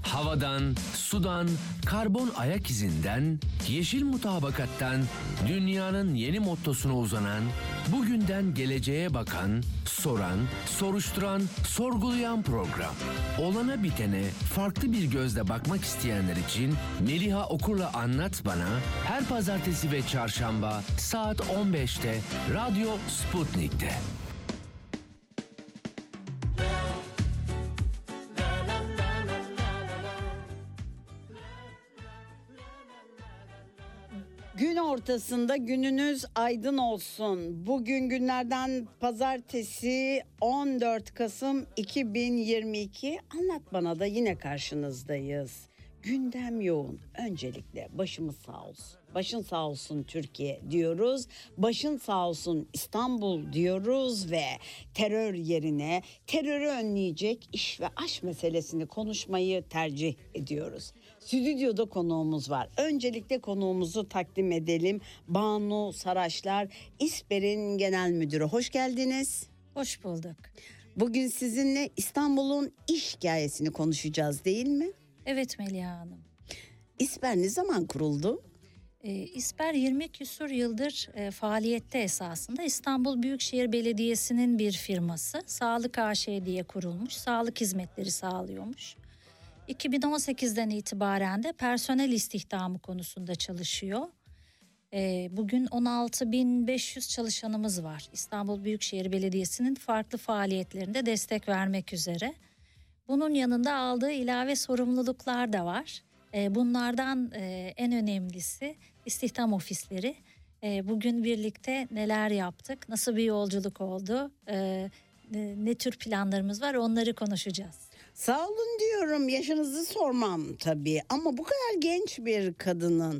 Havadan, sudan, karbon ayak izinden, yeşil mutabakattan, dünyanın yeni mottosuna uzanan, bugünden geleceğe bakan, soran, soruşturan, sorgulayan program. Olana bitene farklı bir gözle bakmak isteyenler için Meliha Okur'la Anlat Bana her pazartesi ve çarşamba saat 15'te Radyo Sputnik'te. Gün ortasında gününüz aydın olsun. Bugün günlerden pazartesi 14 Kasım 2022. Anlat Bana da yine karşınızdayız. Gündem yoğun. Öncelikle başımız sağ olsun. Başın sağ olsun Türkiye diyoruz. Başın sağ olsun İstanbul diyoruz ve terör yerine terörü önleyecek iş ve aş meselesini konuşmayı tercih ediyoruz. Stüdyoda konuğumuz var. Öncelikle konuğumuzu takdim edelim. Banu Saraçlar, İSPER'in genel müdürü. Hoş geldiniz. Hoş bulduk. Bugün sizinle İstanbul'un iş hikayesini konuşacağız değil mi? Evet Meliha Hanım. İSPER ne zaman kuruldu? İSPER 20 küsur yıldır faaliyette esasında. İstanbul Büyükşehir Belediyesi'nin bir firması. Sağlık AŞ diye kurulmuş. Sağlık hizmetleri sağlıyormuş. 2018'den itibaren de personel istihdamı konusunda çalışıyor. Bugün 16.500 çalışanımız var. İstanbul Büyükşehir Belediyesi'nin farklı faaliyetlerinde destek vermek üzere. Bunun yanında aldığı ilave sorumluluklar da var. Bunlardan en önemlisi istihdam ofisleri. Bugün birlikte neler yaptık, nasıl bir yolculuk oldu, ne tür planlarımız var onları konuşacağız. Sağ olun diyorum, yaşınızı sormam tabii ama bu kadar genç bir kadının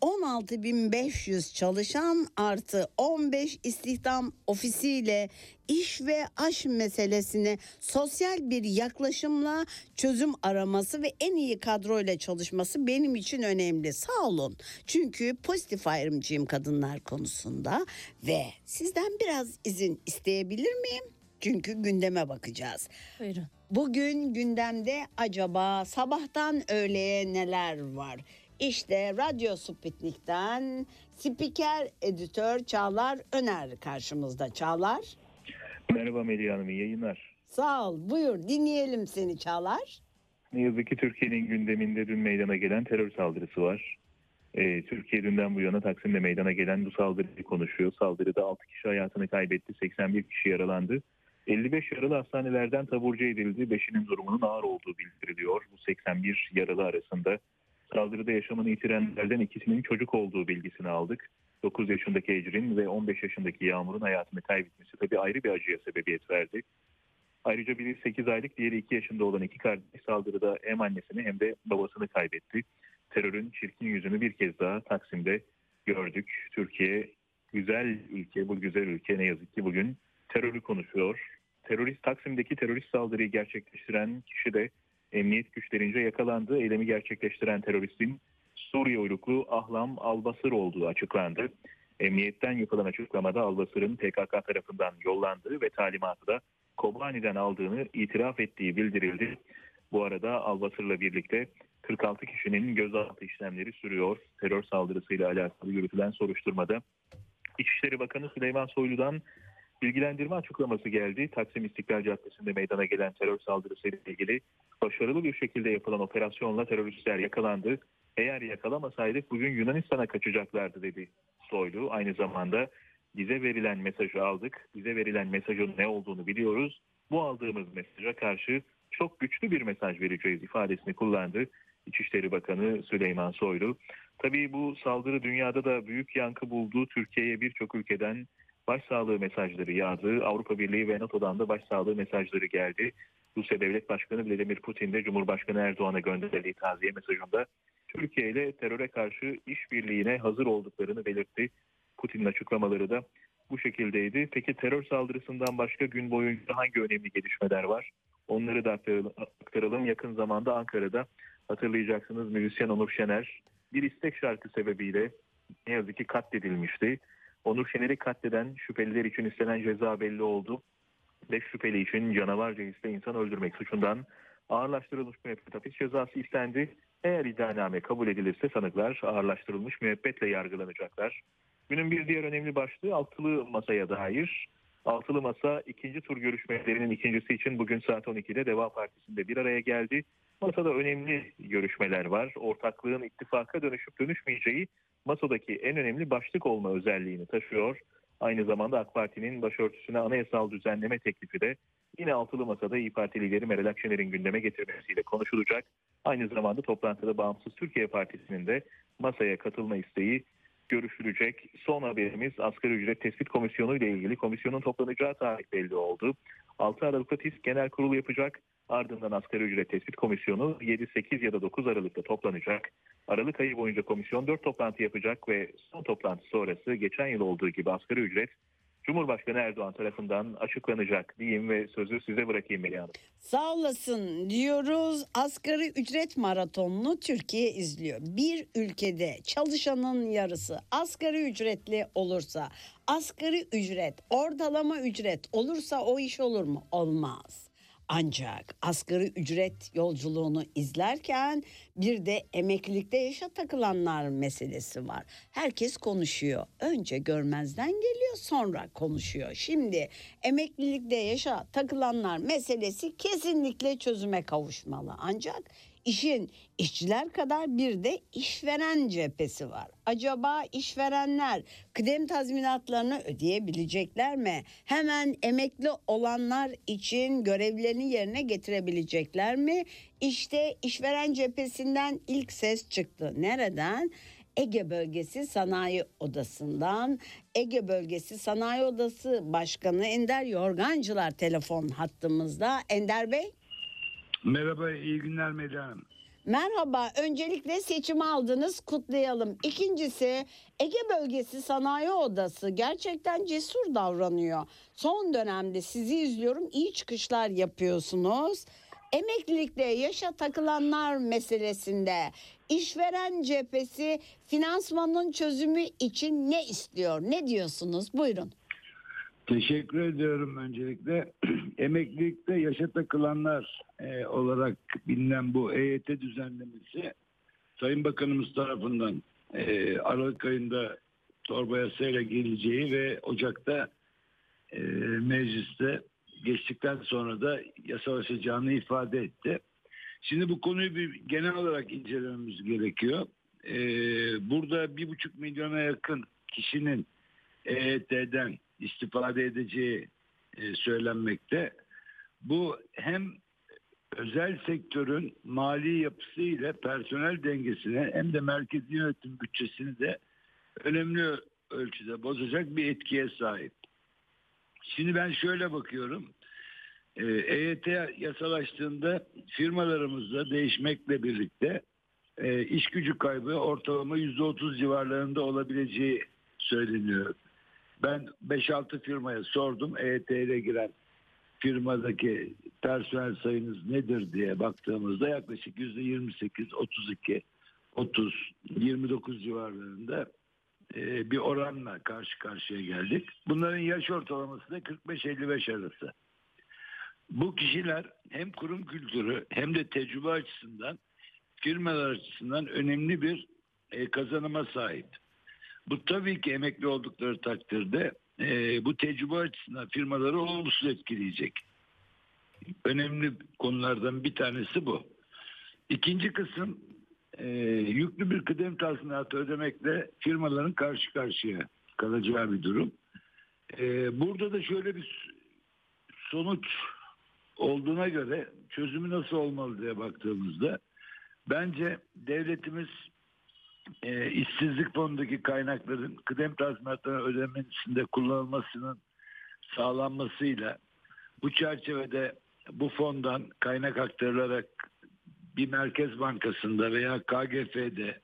16.500 çalışan artı 15 istihdam ofisiyle iş ve aş meselesine sosyal bir yaklaşımla çözüm araması ve en iyi kadroyla çalışması benim için önemli. Sağ olun. Çünkü pozitif ayrımcıyım kadınlar konusunda ve sizden biraz izin isteyebilir miyim? Çünkü gündeme bakacağız. Buyurun. Bugün gündemde acaba sabahtan öğleye neler var? İşte Radyo Sputnik'ten spiker editör Çağlar Öner karşımızda. Çağlar. Merhaba Melih Hanım, iyi yayınlar. Sağ ol, buyur dinleyelim seni Çağlar. Ne yazık ki Türkiye'nin gündeminde dün meydana gelen terör saldırısı var. Türkiye dünden bu yana Taksim'de meydana gelen bu saldırıyı konuşuyor. Saldırıda 6 kişi hayatını kaybetti, 81 kişi yaralandı. 55 yaralı hastanelerden taburcu edildi. 5'inin durumunun ağır olduğu bildiriliyor. Bu 81 yaralı arasında saldırıda yaşamını yitirenlerden ikisinin çocuk olduğu bilgisini aldık. 9 yaşındaki Ecrin ve 15 yaşındaki Yağmur'un hayatını kaybetmesi tabii ayrı bir acıya sebebiyet verdi. Ayrıca biri 8 aylık, diğeri 2 yaşında olan iki kardeş saldırıda hem annesini hem de babasını kaybetti. Terörün çirkin yüzünü bir kez daha Taksim'de gördük. Türkiye güzel ülke, bu güzel ülke ne yazık ki bugün terörü konuşuyor. Taksim'deki terörist saldırıyı gerçekleştiren kişi de emniyet güçlerince yakalandı. Eylemi gerçekleştiren teröristin Suriye uyruklu Ahlam Albasır olduğu açıklandı. Emniyetten yapılan açıklamada Albasır'ın PKK tarafından yollandığı ve talimatı da Kobani'den aldığını itiraf ettiği bildirildi. Bu arada Albasır'la birlikte 46 kişinin gözaltı işlemleri sürüyor. Terör saldırısıyla alakalı yürütülen soruşturmada İçişleri Bakanı Süleyman Soylu'dan bilgilendirme açıklaması geldi. Taksim İstiklal Caddesi'nde meydana gelen terör saldırısıyla ilgili başarılı bir şekilde yapılan operasyonla teröristler yakalandı. Eğer yakalamasaydık bugün Yunanistan'a kaçacaklardı dedi Soylu. Aynı zamanda bize verilen mesajı aldık. Bize verilen mesajın ne olduğunu biliyoruz. Bu aldığımız mesaja karşı çok güçlü bir mesaj vereceğiz ifadesini kullandı İçişleri Bakanı Süleyman Soylu. Tabii bu saldırı dünyada da büyük yankı buldu. Türkiye'ye birçok ülkeden başsağlığı mesajları yağdı. Avrupa Birliği ve NATO'dan da başsağlığı mesajları geldi. Rusya Devlet Başkanı Vladimir Putin de Cumhurbaşkanı Erdoğan'a gönderdiği taziye mesajında Türkiye ile teröre karşı işbirliğine hazır olduklarını belirtti. Putin'in açıklamaları da bu şekildeydi. Peki terör saldırısından başka gün boyunca hangi önemli gelişmeler var? Onları da aktaralım. Yakın zamanda Ankara'da hatırlayacaksınız müzisyen Onur Şener bir istek şarkı sebebiyle ne yazık ki katledilmişti. Onur Şener'i katleden şüpheliler için istenen ceza belli oldu. 5 şüpheli için canavarca hisle insan öldürmek suçundan ağırlaştırılmış müebbet hapis cezası istendi. Eğer iddianame kabul edilirse sanıklar ağırlaştırılmış müebbetle yargılanacaklar. Günün bir diğer önemli başlığı altılı masaya dair. Altılı masa ikinci tur görüşmelerinin ikincisi için bugün saat 12'de Deva Partisi'nde bir araya geldi. Masada önemli görüşmeler var. Ortaklığın ittifaka dönüşüp dönüşmeyeceği masadaki en önemli başlık olma özelliğini taşıyor. Aynı zamanda AK Parti'nin başörtüsüne anayasal düzenleme teklifi de yine altılı masada İYİ Parti lideri Meral Akşener'in gündeme getirmesiyle konuşulacak. Aynı zamanda toplantıda Bağımsız Türkiye Partisi'nin de masaya katılma isteği görüşülecek. Son haberimiz asgari ücret tespit komisyonu ile ilgili. Komisyonun toplanacağı tarih belli oldu. 6 Aralık'ta TİSK Genel Kurulu yapacak. Ardından asgari ücret tespit komisyonu 7, 8 ya da 9 Aralık'ta toplanacak. Aralık ayı boyunca komisyon 4 toplantı yapacak ve son toplantı sonrası geçen yıl olduğu gibi asgari ücret Cumhurbaşkanı Erdoğan tarafından açıklanacak diyeyim ve sözü size bırakayım Melih Hanım. Sağ olasın diyoruz. Asgari ücret maratonunu Türkiye izliyor. Bir ülkede çalışanın yarısı asgari ücretli olursa, asgari ücret, ortalama ücret olursa o iş olur mu? Olmaz. Ancak asgari ücret yolculuğunu izlerken bir de emeklilikte yaşa takılanlar meselesi var. Herkes konuşuyor. Önce görmezden geliyor, sonra konuşuyor. Şimdi emeklilikte yaşa takılanlar meselesi kesinlikle çözüme kavuşmalı. Ancak İşin işçiler kadar bir de işveren cephesi var. Acaba işverenler kıdem tazminatlarını ödeyebilecekler mi? Hemen emekli olanlar için görevlerini yerine getirebilecekler mi? İşte işveren cephesinden ilk ses çıktı. Nereden? Ege Bölgesi Sanayi Odası'ndan. Ege Bölgesi Sanayi Odası Başkanı Ender Yorgancılar telefon hattımızda. Ender Bey. Merhaba, iyi günler Melih Hanım. Merhaba. Öncelikle seçimi aldınız, kutlayalım. İkincisi, Ege Bölgesi Sanayi Odası gerçekten cesur davranıyor. Son dönemde sizi izliyorum, iyi çıkışlar yapıyorsunuz. Emeklilikte yaşa takılanlar meselesinde işveren cephesi finansmanın çözümü için ne istiyor? Ne diyorsunuz? Buyurun. Teşekkür ediyorum öncelikle. Emeklilikte yaşa takılanlar olarak bilinen bu EYT düzenlemesi Sayın Bakanımız tarafından Aralık ayında torba yasayla geleceği ve Ocak'ta mecliste geçtikten sonra da yasalaşacağını ifade etti. Şimdi bu konuyu bir genel olarak incelememiz gerekiyor. Burada 1,5 milyona yakın kişinin EYT'den istifade edeceği söylenmekte. Bu hem özel sektörün mali yapısı ile personel dengesine hem de merkezi yönetim bütçesini de önemli ölçüde bozacak bir etkiye sahip. Şimdi ben şöyle bakıyorum. EYT yasalaştığında firmalarımızda değişmekle birlikte iş gücü kaybı ortalama %30 civarlarında olabileceği söyleniyor. Ben 5-6 firmaya sordum. EYT ile giren firmadaki personel sayınız nedir diye baktığımızda yaklaşık %28, 32, 30, 29 civarlarında bir oranla karşı karşıya geldik. Bunların yaş ortalaması da 45-55 arası. Bu kişiler hem kurum kültürü hem de tecrübe açısından firmalar açısından önemli bir kazanıma sahip. Bu tabii ki emekli oldukları takdirde bu tecrübe açısından firmaları olumsuz etkileyecek. Önemli konulardan bir tanesi bu. İkinci kısım yüklü bir kıdem tazminatı ödemekle firmaların karşı karşıya kalacağı bir durum. Burada da şöyle bir sonuç olduğuna göre çözümü nasıl olmalı diye baktığımızda bence devletimiz işsizlik fonundaki kaynakların kıdem tazminatları ödenmesinde kullanılmasının sağlanmasıyla bu çerçevede bu fondan kaynak aktarılarak bir merkez bankasında veya KGF'de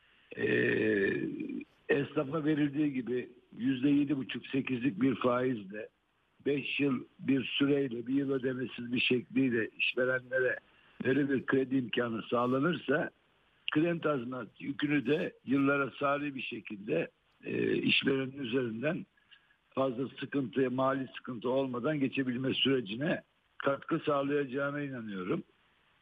esnafa verildiği gibi %7,5-8'lik bir faizle 5 yıl bir süreyle bir yıl ödemesiz bir şekliyle işverenlere böyle bir kredi imkanı sağlanırsa kıdem tazminat yükünü de yıllara sari bir şekilde işverenin üzerinden fazla sıkıntı, mali sıkıntı olmadan geçebilme sürecine katkı sağlayacağına inanıyorum.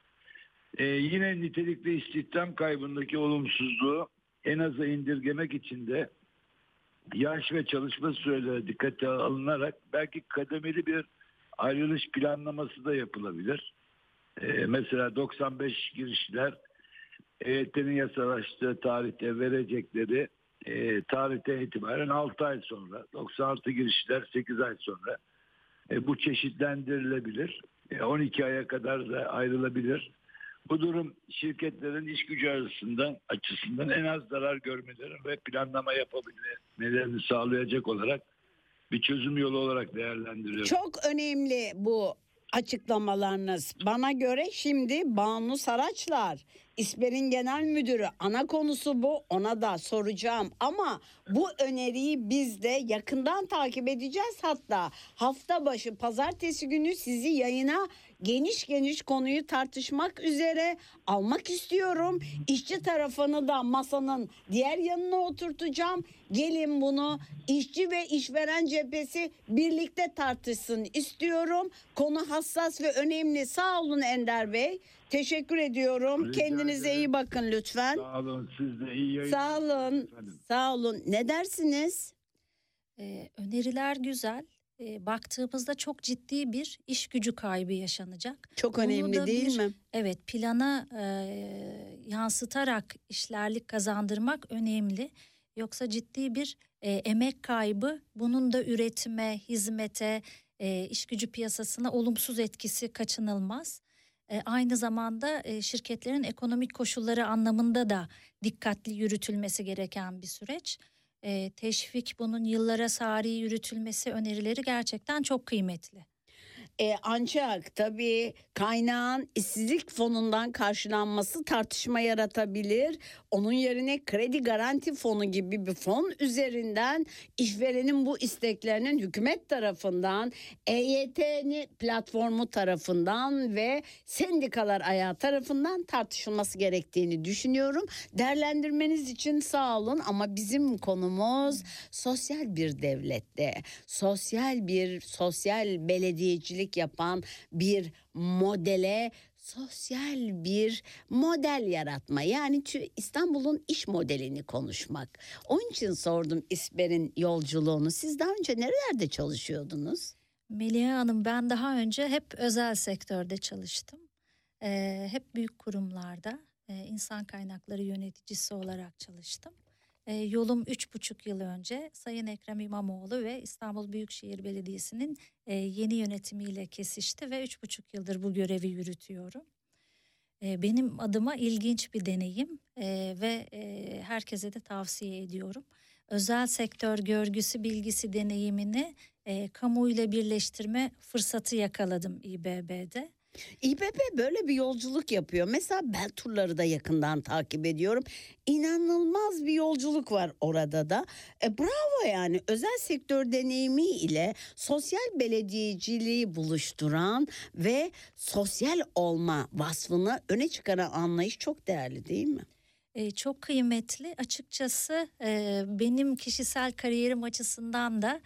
Yine nitelikli istihdam kaybındaki olumsuzluğu en aza indirgemek için de yaş ve çalışma süreleri dikkate alınarak belki kademeli bir ayrılış planlaması da yapılabilir. Mesela 95 girişler EYT'nin yasalaştığı tarihte verecekleri tarihten itibaren 6 ay sonra, 96 girişler 8 ay sonra bu çeşitlendirilebilir. 12 aya kadar da ayrılabilir. Bu durum şirketlerin iş gücü açısından en az zarar görmelerini ve planlama yapabilmelerini sağlayacak olarak bir çözüm yolu olarak değerlendiriyorum. Çok önemli bu açıklamalarınız. Bana göre şimdi Banu Saraçlar, İSPER'in genel müdürü, ana konusu bu, ona da soracağım. Ama bu öneriyi biz de yakından takip edeceğiz. Hatta hafta başı pazartesi günü sizi yayına geniş konuyu tartışmak üzere almak istiyorum. İşçi tarafını da masanın diğer yanına oturtacağım. Gelin bunu işçi ve işveren cephesi birlikte tartışsın istiyorum. Konu hassas ve önemli. Sağ olun Ender Bey. Teşekkür ediyorum. Rica Kendinize ederim. iyi bakın lütfen. Sağ olun, siz de iyi yayınlar. Sağ olun. Efendim. Sağ olun. Ne dersiniz? Öneriler güzel. Baktığımızda çok ciddi bir iş gücü kaybı yaşanacak. Çok Bunu önemli da değil mi? Evet, plana yansıtarak işlerlik kazandırmak önemli. Yoksa ciddi bir emek kaybı, bunun da üretime, hizmete, iş gücü piyasasına olumsuz etkisi kaçınılmaz. Aynı zamanda şirketlerin ekonomik koşulları anlamında da dikkatli yürütülmesi gereken bir süreç. Teşvik, bunun yıllara sari yürütülmesi önerileri gerçekten çok kıymetli. Ancak tabii kaynağın işsizlik fonundan karşılanması tartışma yaratabilir. Onun yerine kredi garanti fonu gibi bir fon üzerinden işverenin bu isteklerinin hükümet tarafından, EYT'nin platformu tarafından ve sendikalar ayağı tarafından tartışılması gerektiğini düşünüyorum. Değerlendirmeniz için sağ olun ama bizim konumuz sosyal bir devlette, sosyal belediyecilik yapan bir modele, sosyal bir model yaratma. Yani İstanbul'un iş modelini konuşmak. Onun için sordum İSPER'in yolculuğunu. Siz daha önce nerelerde çalışıyordunuz? Meliha Hanım, ben daha önce hep özel sektörde çalıştım. Hep büyük kurumlarda insan kaynakları yöneticisi olarak çalıştım. Yolum 3,5 yıl önce Sayın Ekrem İmamoğlu ve İstanbul Büyükşehir Belediyesi'nin yeni yönetimiyle kesişti ve 3,5 yıldır bu görevi yürütüyorum. Benim adıma ilginç bir deneyim ve herkese de tavsiye ediyorum. Özel sektör görgüsü, bilgisi, deneyimini kamuyla birleştirme fırsatı yakaladım İBB'de. İBB böyle bir yolculuk yapıyor. Mesela Bel Turları da yakından takip ediyorum. İnanılmaz bir yolculuk var orada da. Bravo yani, özel sektör deneyimi ile sosyal belediyeciliği buluşturan ve sosyal olma vasfını öne çıkaran anlayış çok değerli değil mi? Çok kıymetli. Açıkçası benim kişisel kariyerim açısından da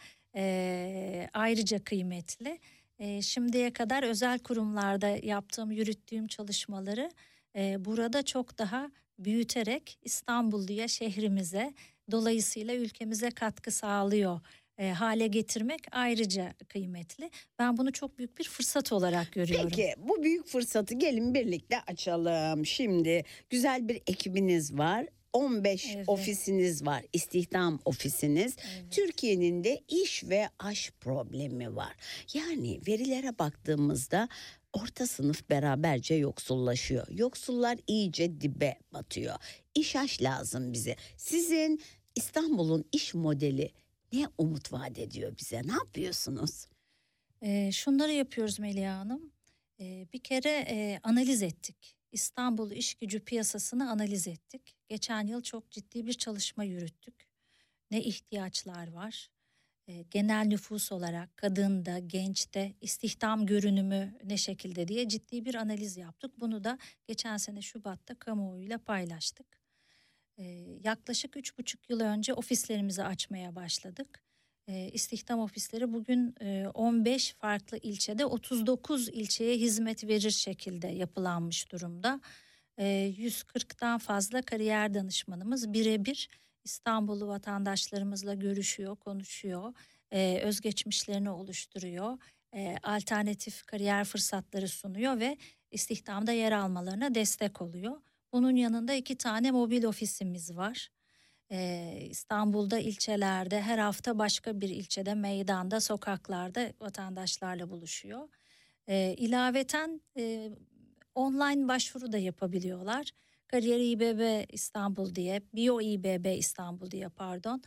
ayrıca kıymetli. Şimdiye kadar özel kurumlarda yürüttüğüm çalışmaları burada çok daha büyüterek İstanbulluya, şehrimize, dolayısıyla ülkemize katkı sağlıyor hale getirmek ayrıca kıymetli. Ben bunu çok büyük bir fırsat olarak görüyorum. Peki bu büyük fırsatı gelin birlikte açalım. Şimdi güzel bir ekibiniz var. 15 Evet. ofisiniz var, istihdam ofisiniz. Evet. Türkiye'nin de iş ve aş problemi var. Yani verilere baktığımızda orta sınıf beraberce yoksullaşıyor. Yoksullar iyice dibe batıyor. İş aş lazım bize. Sizin İstanbul'un iş modeli ne umut vaat ediyor bize? Ne yapıyorsunuz? Şunları yapıyoruz Meliha Hanım. Bir kere analiz ettik. İstanbul iş gücü piyasasını analiz ettik. Geçen yıl çok ciddi bir çalışma yürüttük. Ne ihtiyaçlar var? Genel nüfus olarak kadında, gençte istihdam görünümü ne şekilde diye ciddi bir analiz yaptık. Bunu da geçen sene Şubat'ta kamuoyuyla paylaştık. Yaklaşık 3,5 yıl önce ofislerimizi açmaya başladık. istihdam ofisleri bugün 15 farklı ilçede 39 ilçeye hizmet verir şekilde yapılanmış durumda. 140'tan fazla kariyer danışmanımız birebir İstanbullu vatandaşlarımızla görüşüyor, konuşuyor, özgeçmişlerini oluşturuyor, alternatif kariyer fırsatları sunuyor ve istihdamda yer almalarına destek oluyor. Bunun yanında 2 tane mobil ofisimiz var. İstanbul'da ilçelerde her hafta başka bir ilçede meydanda, sokaklarda vatandaşlarla buluşuyor. İlaveten online başvuru da yapabiliyorlar. Kariyer İBB İstanbul diye, Bio İBB İstanbul diye pardon.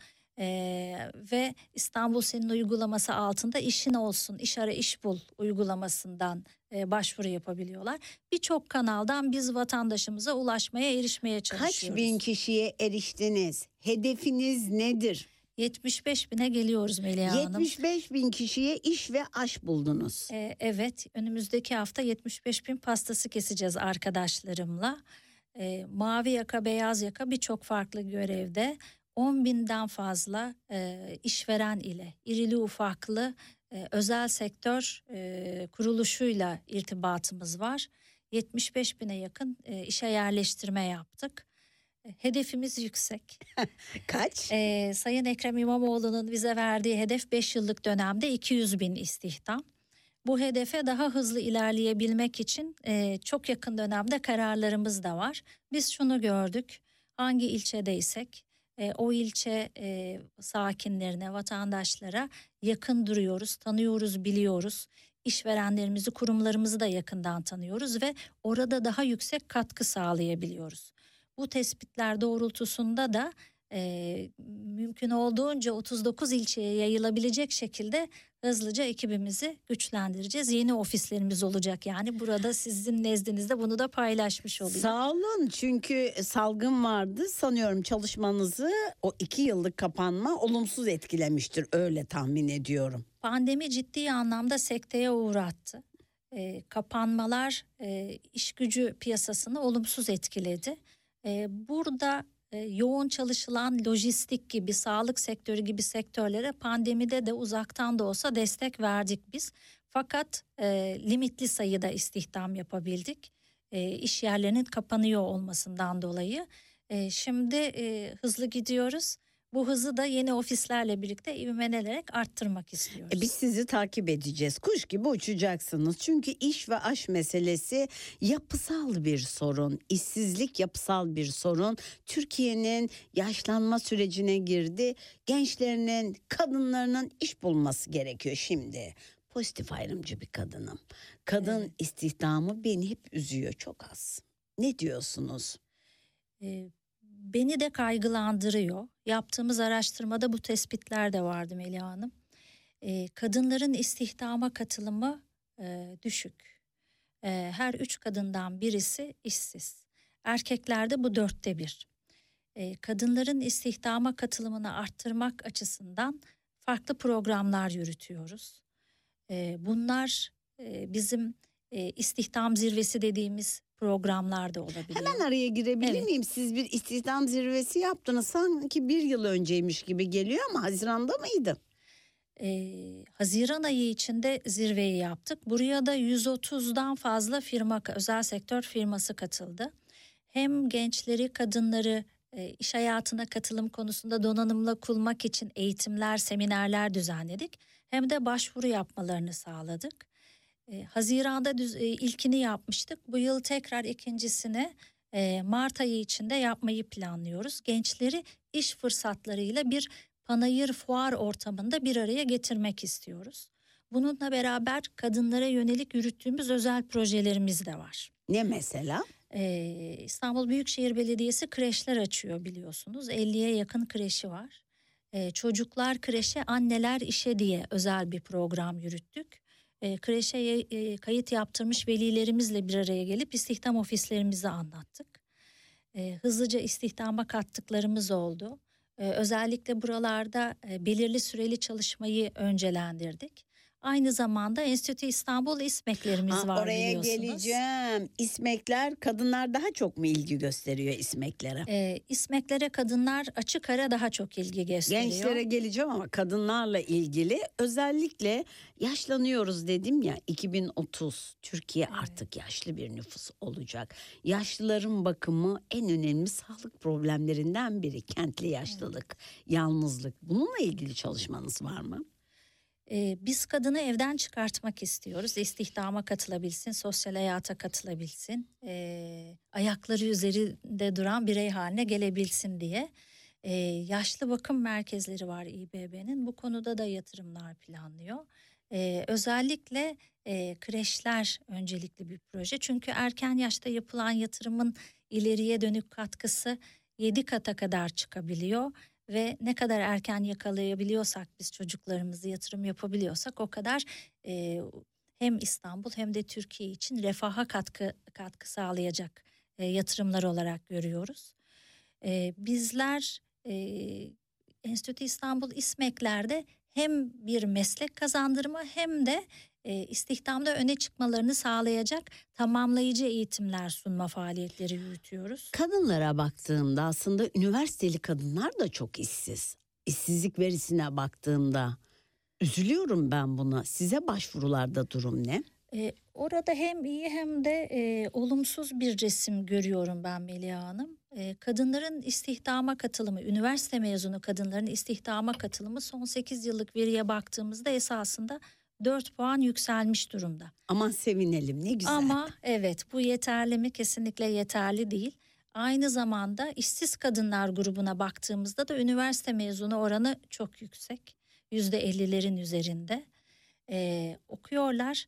Ve İstanbul Senin uygulaması altında işin olsun, iş ara iş bul uygulamasından başvuru yapabiliyorlar. Birçok kanaldan biz vatandaşımıza ulaşmaya, erişmeye çalışıyoruz. Kaç bin kişiye eriştiniz? Hedefiniz nedir? 75 bine geliyoruz Melih Hanım. 75 bin kişiye iş ve aş buldunuz. Evet, önümüzdeki hafta 75 bin pastası keseceğiz arkadaşlarımla. Mavi yaka, beyaz yaka birçok farklı görevde 10 binden fazla işveren ile irili ufaklı özel sektör kuruluşuyla irtibatımız var. 75 bine yakın işe yerleştirme yaptık. Hedefimiz yüksek. Kaç? Sayın Ekrem İmamoğlu'nun bize verdiği hedef 5 yıllık dönemde 200 bin istihdam. Bu hedefe daha hızlı ilerleyebilmek için çok yakın dönemde kararlarımız da var. Biz şunu gördük, hangi ilçedeysek o ilçe sakinlerine, vatandaşlara yakın duruyoruz, tanıyoruz, biliyoruz. İşverenlerimizi, kurumlarımızı da yakından tanıyoruz ve orada daha yüksek katkı sağlayabiliyoruz. Bu tespitler doğrultusunda da mümkün olduğunca 39 ilçeye yayılabilecek şekilde hızlıca ekibimizi güçlendireceğiz. Yeni ofislerimiz olacak, yani burada sizin nezdinizde bunu da paylaşmış olayım. Sağ olun, çünkü salgın vardı, sanıyorum çalışmanızı o 2 yıllık kapanma olumsuz etkilemiştir, öyle tahmin ediyorum. Pandemi ciddi anlamda sekteye uğrattı. Kapanmalar iş gücü piyasasını olumsuz etkiledi. Burada yoğun çalışılan lojistik gibi, sağlık sektörü gibi sektörlere pandemide de uzaktan da olsa destek verdik biz. Fakat limitli sayıda istihdam yapabildik. İş yerlerinin kapanıyor olmasından dolayı. Şimdi hızlı gidiyoruz. Bu hızı da yeni ofislerle birlikte ivmelenerek arttırmak istiyoruz. Biz sizi takip edeceğiz. Kuş gibi uçacaksınız. Çünkü iş ve aş meselesi yapısal bir sorun. İşsizlik yapısal bir sorun. Türkiye'nin yaşlanma sürecine girdi. Gençlerinin, kadınlarının iş bulması gerekiyor şimdi. Pozitif ayrımcı bir kadınım. Kadın istihdamı beni hep üzüyor, çok az. Ne diyorsunuz? Beni de kaygılandırıyor. Yaptığımız araştırmada bu tespitler de vardı Melih Hanım. Kadınların istihdama katılımı düşük. Her 3 kadından birisi işsiz. Erkeklerde bu 4'te 1. Kadınların istihdama katılımını arttırmak açısından farklı programlar yürütüyoruz. Bunlar bizim istihdam zirvesi dediğimiz programlar da olabiliyor. Hemen araya girebilir miyim? Siz bir istihdam zirvesi yaptınız. Sanki 1 yıl önceymiş gibi geliyor ama Haziran'da mıydı? Haziran ayı içinde zirveyi yaptık. Buraya da 130'dan fazla firma, özel sektör firması katıldı. Hem gençleri, kadınları iş hayatına katılım konusunda donanımlı kılmak için eğitimler, seminerler düzenledik. Hem de başvuru yapmalarını sağladık. Haziran'da ilkini yapmıştık. Bu yıl tekrar ikincisini Mart ayı içinde yapmayı planlıyoruz. Gençleri iş fırsatlarıyla bir panayır, fuar ortamında bir araya getirmek istiyoruz. Bununla beraber kadınlara yönelik yürüttüğümüz özel projelerimiz de var. Ne mesela? İstanbul Büyükşehir Belediyesi kreşler açıyor biliyorsunuz. 50'ye yakın kreşi var. Çocuklar kreşe, anneler işe diye özel bir program yürüttük. Kreşe kayıt yaptırmış velilerimizle bir araya gelip istihdam ofislerimizi anlattık. Hızlıca istihdama kattıklarımız oldu. Özellikle buralarda belirli süreli çalışmayı öncelendirdik. Aynı zamanda Enstitü İstanbul İSMEK'lerimiz var, oraya biliyorsunuz. geleceğim. İSMEK'ler, kadınlar daha çok mu ilgi gösteriyor İSMEK'lere? İSMEK'lere kadınlar açık ara daha çok ilgi gösteriyor. Gençlere geleceğim ama kadınlarla ilgili özellikle yaşlanıyoruz dedim ya, 2030 Türkiye artık yaşlı bir nüfus olacak. Yaşlıların bakımı en önemli sağlık problemlerinden biri. Kentli yaşlılık, yalnızlık. Bununla ilgili çalışmanız var mı? Biz kadını evden çıkartmak istiyoruz. İstihdama katılabilsin, sosyal hayata katılabilsin, ayakları üzerinde duran birey haline gelebilsin diye. Yaşlı bakım merkezleri var İBB'nin. Bu konuda da yatırımlar planlıyor. Özellikle kreşler öncelikli bir proje. Çünkü erken yaşta yapılan yatırımın ileriye dönük katkısı 7 kata kadar çıkabiliyor. Ve ne kadar erken yakalayabiliyorsak biz çocuklarımızı, yatırım yapabiliyorsak o kadar hem İstanbul hem de Türkiye için refaha katkı sağlayacak yatırımlar olarak görüyoruz. Bizler Enstitü İstanbul İSMEK'lerde hem bir meslek kazandırma hem de istihdamda öne çıkmalarını sağlayacak tamamlayıcı eğitimler sunma faaliyetleri yürütüyoruz. Kadınlara baktığımda aslında üniversiteli kadınlar da çok işsiz. İşsizlik verisine baktığımda üzülüyorum ben buna. Size başvurularda durum ne? Orada hem iyi hem de olumsuz bir resim görüyorum ben Melia Hanım. Kadınların istihdama katılımı, üniversite mezunu kadınların istihdama katılımı son 8 yıllık veriye baktığımızda esasında 4 puan yükselmiş durumda. Aman sevinelim, ne güzel. Ama evet, bu yeterli mi? Kesinlikle yeterli değil. Aynı zamanda işsiz kadınlar grubuna baktığımızda da üniversite mezunu oranı çok yüksek. %50'lerin üzerinde okuyorlar.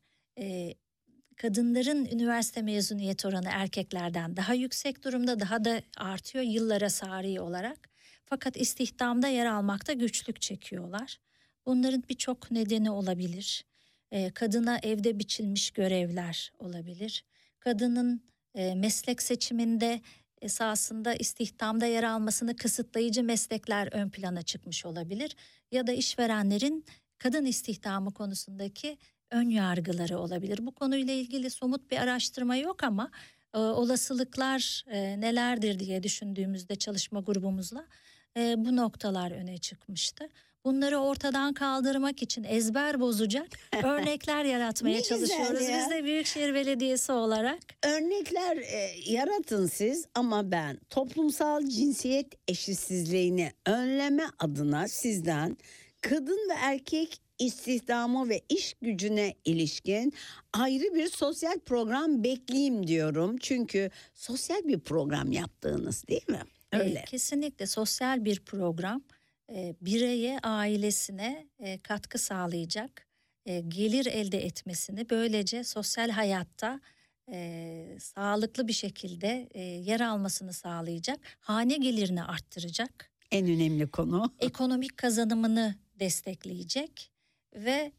Kadınların üniversite mezuniyet oranı erkeklerden daha yüksek durumda, daha da artıyor yıllara sari olarak. Fakat istihdamda yer almakta güçlük çekiyorlar. Bunların birçok nedeni olabilir. Kadına evde biçilmiş görevler olabilir. Kadının meslek seçiminde esasında istihdamda yer almasını kısıtlayıcı meslekler ön plana çıkmış olabilir. Ya da işverenlerin kadın istihdamı konusundaki ön yargıları olabilir. Bu konuyla ilgili somut bir araştırma yok ama olasılıklar nelerdir diye düşündüğümüzde çalışma grubumuzla bu noktalar öne çıkmıştı. Bunları ortadan kaldırmak için ezber bozacak örnekler yaratmaya Ne güzel çalışıyoruz. ya. Biz de Büyükşehir Belediyesi olarak. Örnekler yaratın siz, ama ben toplumsal cinsiyet eşitsizliğini önleme adına sizden kadın ve erkek istihdamı ve iş gücüne ilişkin ayrı bir sosyal program bekleyeyim diyorum. Çünkü sosyal bir program yaptığınız, değil mi? Öyle. Kesinlikle sosyal bir program. Bireye, ailesine katkı sağlayacak, gelir elde etmesini, böylece sosyal hayatta sağlıklı bir şekilde yer almasını sağlayacak, hane gelirini arttıracak, En önemli konu. ekonomik kazanımını destekleyecek ve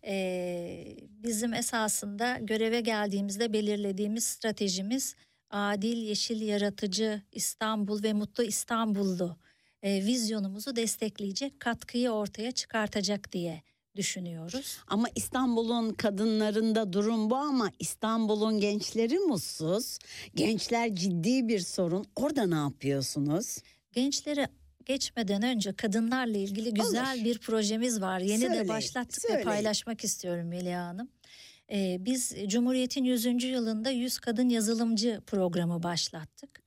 bizim esasında göreve geldiğimizde belirlediğimiz stratejimiz adil, yeşil, yaratıcı İstanbul ve mutlu İstanbullu vizyonumuzu destekleyecek, katkıyı ortaya çıkartacak diye düşünüyoruz. Ama İstanbul'un kadınlarında durum bu, ama İstanbul'un gençleri mutsuz. Gençler ciddi bir sorun. Orada ne yapıyorsunuz? Gençleri geçmeden önce kadınlarla ilgili güzel Olur. bir projemiz var. Yeni Söyleyin, de başlattık söyleyin. ve paylaşmak istiyorum Melia Hanım. Biz Cumhuriyet'in 100. yılında 100 Kadın Yazılımcı programı başlattık.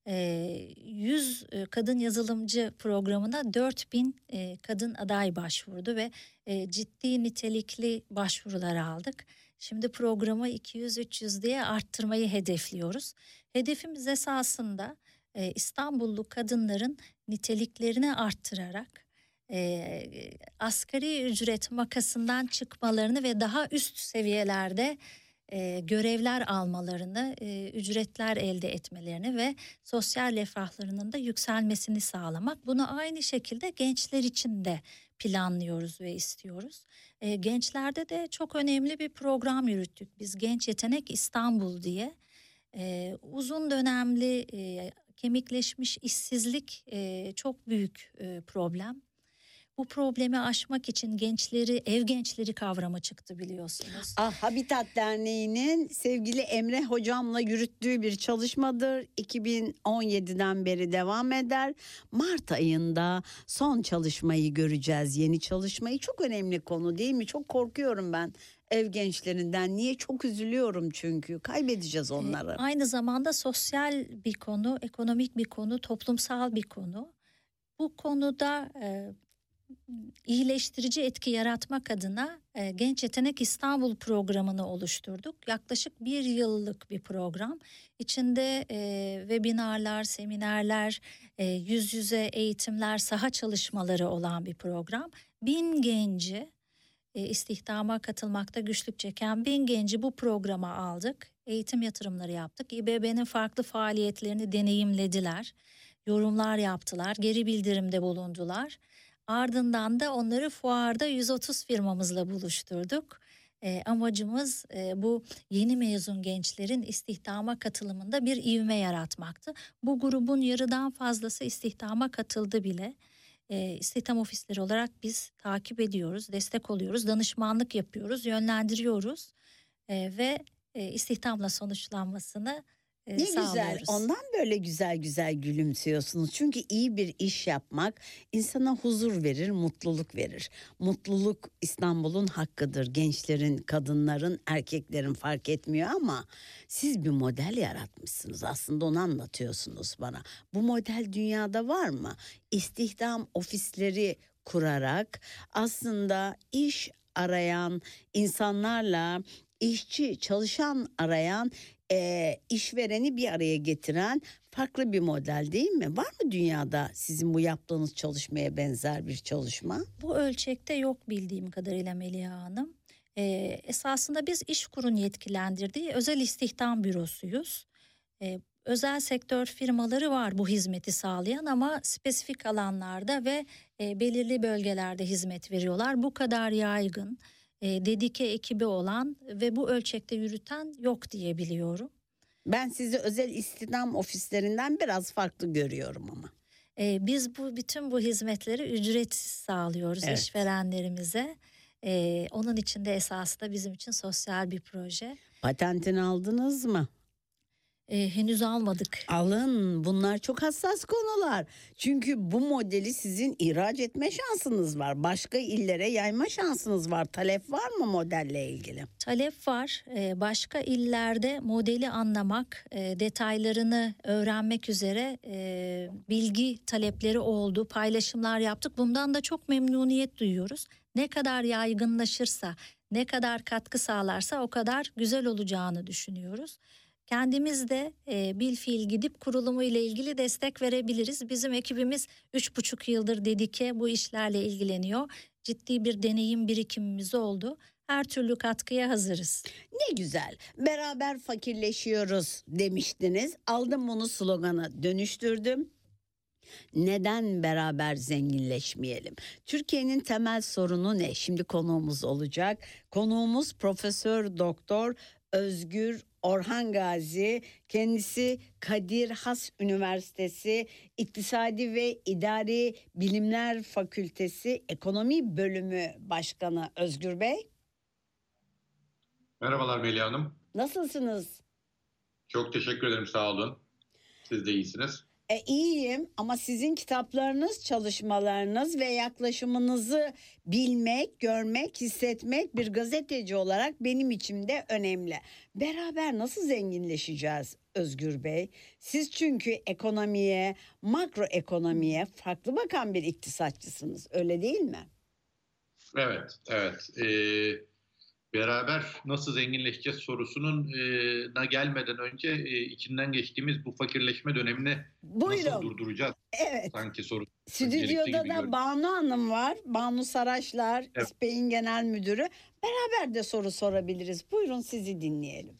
100 kadın yazılımcı programına 4000 kadın aday başvurdu ve ciddi nitelikli başvurular aldık. Şimdi programı 200-300 diye arttırmayı hedefliyoruz. Hedefimiz esasında İstanbullu kadınların niteliklerini arttırarak asgari ücret makasından çıkmalarını ve daha üst seviyelerde görevler almalarını, ücretler elde etmelerini ve sosyal refahlarının da yükselmesini sağlamak. Bunu aynı şekilde gençler için de planlıyoruz ve istiyoruz. Gençlerde de çok önemli bir program yürüttük. Biz Genç Yetenek İstanbul diye uzun dönemli kemikleşmiş işsizlik çok büyük problem. Bu problemi aşmak için ev gençleri kavramı çıktı biliyorsunuz. Habitat Derneği'nin sevgili Emre hocamla yürüttüğü bir çalışmadır. 2017'den beri devam eder. Mart ayında son çalışmayı göreceğiz. Yeni çalışmayı, çok önemli konu değil mi? Çok korkuyorum ben ev gençlerinden. Niye? Çok üzülüyorum çünkü. Kaybedeceğiz onları. Aynı zamanda sosyal bir konu, ekonomik bir konu, toplumsal bir konu. Bu konuda iyileştirici etki yaratmak adına Genç Yetenek İstanbul programını oluşturduk. Yaklaşık 1 yıllık bir program. İçinde webinarlar, seminerler, yüz yüze eğitimler, saha çalışmaları olan bir program. 1000 genci, istihdama katılmakta güçlük çeken 1000 genci bu programa aldık. Eğitim yatırımları yaptık. İBB'nin farklı faaliyetlerini deneyimlediler. Yorumlar yaptılar, geri bildirimde bulundular. Ardından da onları fuarda 130 firmamızla buluşturduk. Amacımız bu yeni mezun gençlerin istihdama katılımında bir ivme yaratmaktı. Bu grubun yarıdan fazlası istihdama katıldı bile. İstihdam ofisleri olarak biz takip ediyoruz, destek oluyoruz, danışmanlık yapıyoruz, yönlendiriyoruz ve istihdamla sonuçlanmasını Ne güzel. sağlıyoruz. Ondan böyle güzel güzel gülümsüyorsunuz. Çünkü iyi bir iş yapmak insana huzur verir, mutluluk verir. Mutluluk İstanbul'un hakkıdır. Gençlerin, kadınların, erkeklerin fark etmiyor ama siz bir model yaratmışsınız. Aslında onu anlatıyorsunuz bana. Bu model dünyada var mı? İstihdam ofisleri kurarak aslında iş arayan insanlarla işçi, çalışan arayan işvereni bir araya getiren farklı bir model değil mi? Var mı dünyada sizin bu yaptığınız çalışmaya benzer bir çalışma? Bu ölçekte yok bildiğim kadarıyla Meliha Hanım. Esasında biz İşkur'un yetkilendirdiği özel istihdam bürosuyuz. Özel sektör firmaları var bu hizmeti sağlayan ama spesifik alanlarda ve belirli bölgelerde hizmet veriyorlar. Bu kadar yaygın, dedike ekibi olan ve bu ölçekte yürüten yok diye biliyorum. Ben sizi özel istihdam ofislerinden biraz farklı görüyorum ama. Biz bütün bu hizmetleri ücretsiz sağlıyoruz Evet. işverenlerimize. Onun için de esası da bizim için sosyal bir proje. Patentini aldınız mı? Henüz almadık. Alın, bunlar çok hassas konular. Çünkü bu modeli sizin ihraç etme şansınız var. Başka illere yayma şansınız var. Talep var mı modelle ilgili? Talep var. Başka illerde modeli anlamak, detaylarını öğrenmek üzere bilgi talepleri oldu. Paylaşımlar yaptık. Bundan da çok memnuniyet duyuyoruz. Ne kadar yaygınlaşırsa, ne kadar katkı sağlarsa o kadar güzel olacağını düşünüyoruz. Kendimiz de bilfiil gidip kurulumu ile ilgili destek verebiliriz. Bizim ekibimiz 3,5 yıldır dedike bu işlerle ilgileniyor. Ciddi bir deneyim birikimimiz oldu. Her türlü katkıya hazırız. Ne güzel. Beraber fakirleşiyoruz demiştiniz. Aldım bunu, slogana dönüştürdüm. Neden beraber zenginleşmeyelim? Türkiye'nin temel sorunu ne? Şimdi konuğumuz olacak. Konuğumuz Profesör Doktor Özgür Orhan Gazi. Kendisi Kadir Has Üniversitesi İktisadi ve İdari Bilimler Fakültesi Ekonomi Bölümü Başkanı. Özgür Bey, Merhabalar Melih Hanım. nasılsınız? Çok teşekkür ederim, sağ olun. Siz de iyisiniz. İyiyim ama sizin kitaplarınız, çalışmalarınız ve yaklaşımınızı bilmek, görmek, hissetmek bir gazeteci olarak benim için de önemli. Beraber nasıl zenginleşeceğiz Özgür Bey? Siz çünkü ekonomiye, makroekonomiye farklı bakan bir iktisatçısınız, öyle değil mi? Evet. Beraber nasıl zenginleşeceğiz sorusunun gelmeden önce içinden geçtiğimiz bu fakirleşme dönemini Buyurun. nasıl durduracağız? Evet. Sanki soru. Stüdyoda da Banu Hanım var. Banu Saraçlar, Evet. İSPE'in genel müdürü. Beraber de soru sorabiliriz. Buyurun, sizi dinleyelim.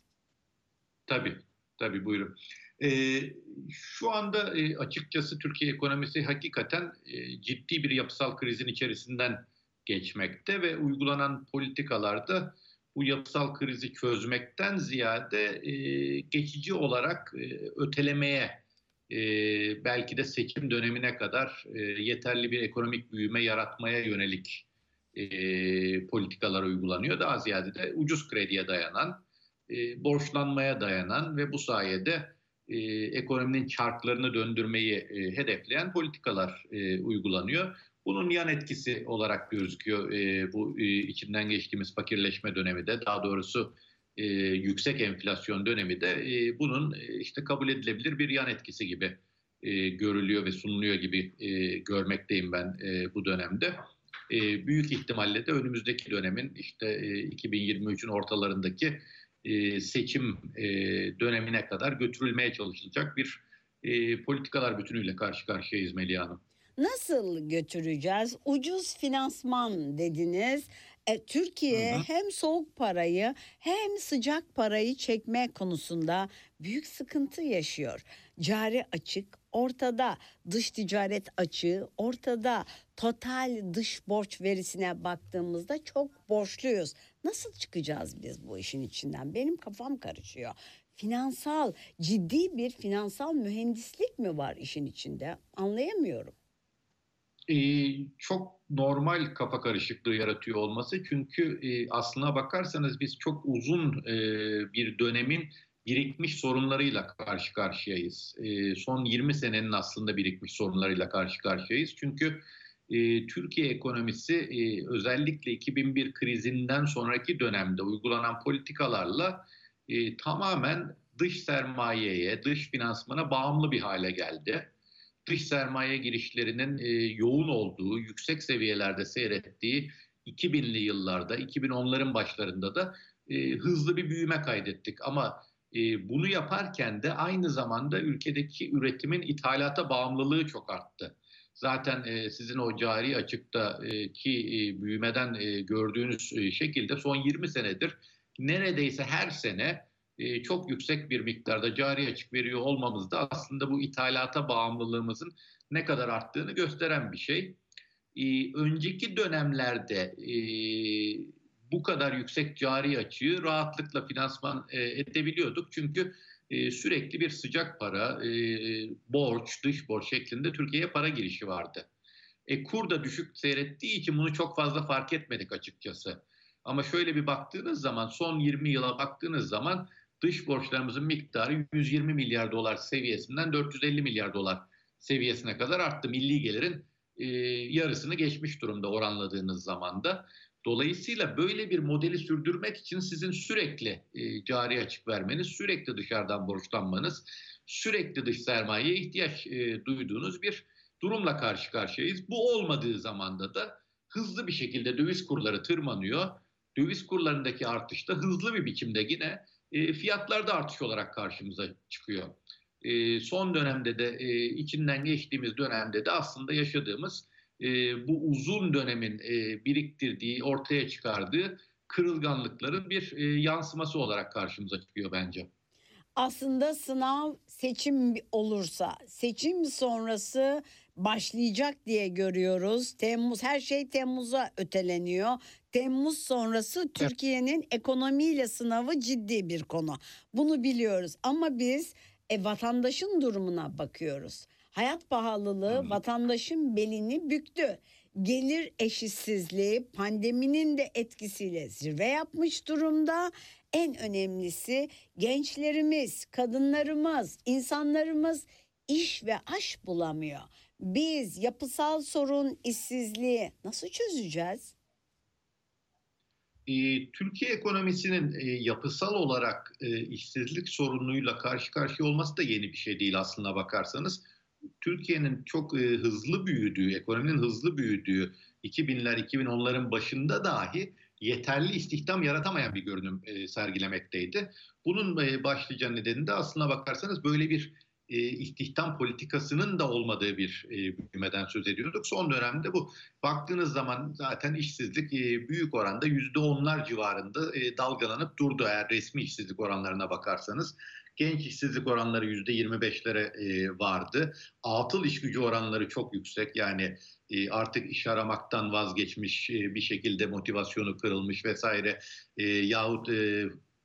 Tabii buyurun. Şu anda açıkçası Türkiye ekonomisi hakikaten ciddi bir yapısal krizin içerisinden geçmekte ve uygulanan politikalarda bu yapısal krizi çözmekten ziyade geçici olarak ötelemeye belki de seçim dönemine kadar yeterli bir ekonomik büyüme yaratmaya yönelik politikalar uygulanıyor. Daha ziyade de ucuz krediye dayanan, borçlanmaya dayanan ve bu sayede ekonominin çarklarını döndürmeyi hedefleyen politikalar uygulanıyor. Bunun yan etkisi olarak gözüküyor bu içinden geçtiğimiz fakirleşme dönemi de, daha doğrusu yüksek enflasyon dönemi de bunun işte kabul edilebilir bir yan etkisi gibi görülüyor ve sunuluyor gibi görmekteyim ben bu dönemde. Büyük ihtimalle de önümüzdeki dönemin işte 2023'ün ortalarındaki seçim dönemine kadar götürülmeye çalışılacak bir politikalar bütünüyle karşı karşıyayız Melih Hanım. Nasıl götüreceğiz? Ucuz finansman dediniz. Türkiye hem soğuk parayı hem sıcak parayı çekme konusunda büyük sıkıntı yaşıyor. Cari açık ortada, dış ticaret açığı ortada. Total dış borç verisine baktığımızda çok borçluyuz. Nasıl çıkacağız biz bu işin içinden? Benim kafam karışıyor. Ciddi bir finansal mühendislik mi var işin içinde? Anlayamıyorum. Çok normal kafa karışıklığı yaratıyor olması. Çünkü aslına bakarsanız biz çok uzun bir dönemin birikmiş sorunlarıyla karşı karşıyayız. Son 20 senenin aslında birikmiş sorunlarıyla karşı karşıyayız. Çünkü Türkiye ekonomisi özellikle 2001 krizinden sonraki dönemde uygulanan politikalarla tamamen dış sermayeye, dış finansmana bağımlı bir hale geldi. Dış sermaye girişlerinin yoğun olduğu, yüksek seviyelerde seyrettiği 2000'li yıllarda, 2010'ların başlarında da hızlı bir büyüme kaydettik. Ama bunu yaparken de aynı zamanda ülkedeki üretimin ithalata bağımlılığı çok arttı. Zaten sizin o cari açıktaki büyümeden gördüğünüz şekilde son 20 senedir neredeyse her sene çok yüksek bir miktarda cari açık veriyor olmamız da aslında bu ithalata bağımlılığımızın ne kadar arttığını gösteren bir şey. Önceki dönemlerde bu kadar yüksek cari açığı rahatlıkla finansman edebiliyorduk. Çünkü sürekli bir sıcak para, borç, dış borç şeklinde Türkiye'ye para girişi vardı. Kur da düşük seyrettiği için bunu çok fazla fark etmedik açıkçası. Ama şöyle bir baktığınız zaman, son 20 yıla baktığınız zaman dış borçlarımızın miktarı 120 milyar dolar seviyesinden 450 milyar dolar seviyesine kadar arttı. Milli gelirin yarısını geçmiş durumda oranladığınız zaman da. Dolayısıyla böyle bir modeli sürdürmek için sizin sürekli cari açık vermeniz, sürekli dışarıdan borçlanmanız, sürekli dış sermayeye ihtiyaç duyduğunuz bir durumla karşı karşıyayız. Bu olmadığı zamanda da hızlı bir şekilde döviz kurları tırmanıyor. Döviz kurlarındaki artış da hızlı bir biçimde yine fiyatlarda artış olarak karşımıza çıkıyor. Son dönemde de içinden geçtiğimiz dönemde de aslında yaşadığımız bu uzun dönemin biriktirdiği, ortaya çıkardığı kırılganlıkların bir yansıması olarak karşımıza çıkıyor bence. Aslında sınav seçim olursa, seçim sonrası başlayacak diye görüyoruz. Her şey Temmuz'a öteleniyor. Temmuz sonrası Türkiye'nin ekonomiyle sınavı ciddi bir konu. Bunu biliyoruz ama biz vatandaşın durumuna bakıyoruz. Hayat pahalılığı vatandaşın belini büktü. Gelir eşitsizliği pandeminin de etkisiyle zirve yapmış durumda. En önemlisi gençlerimiz, kadınlarımız, insanlarımız iş ve aş bulamıyor. Biz yapısal sorun, işsizliği nasıl çözeceğiz? Türkiye ekonomisinin yapısal olarak işsizlik sorunuyla karşı karşıya olması da yeni bir şey değil aslına bakarsanız. Türkiye'nin çok hızlı büyüdüğü, ekonominin hızlı büyüdüğü 2000'ler, 2010'ların başında dahi yeterli istihdam yaratamayan bir görünüm sergilemekteydi. Bunun başlıca nedeni de aslına bakarsanız böyle bir istihdam politikasının da olmadığı bir büyümeden söz ediyorduk. Son dönemde bu baktığınız zaman zaten işsizlik büyük oranda %10'lar civarında dalgalanıp durdu eğer resmi işsizlik oranlarına bakarsanız. Genç işsizlik oranları %25'lere vardı. Atıl iş gücü oranları çok yüksek. Yani artık iş aramaktan vazgeçmiş, bir şekilde motivasyonu kırılmış vesaire yahut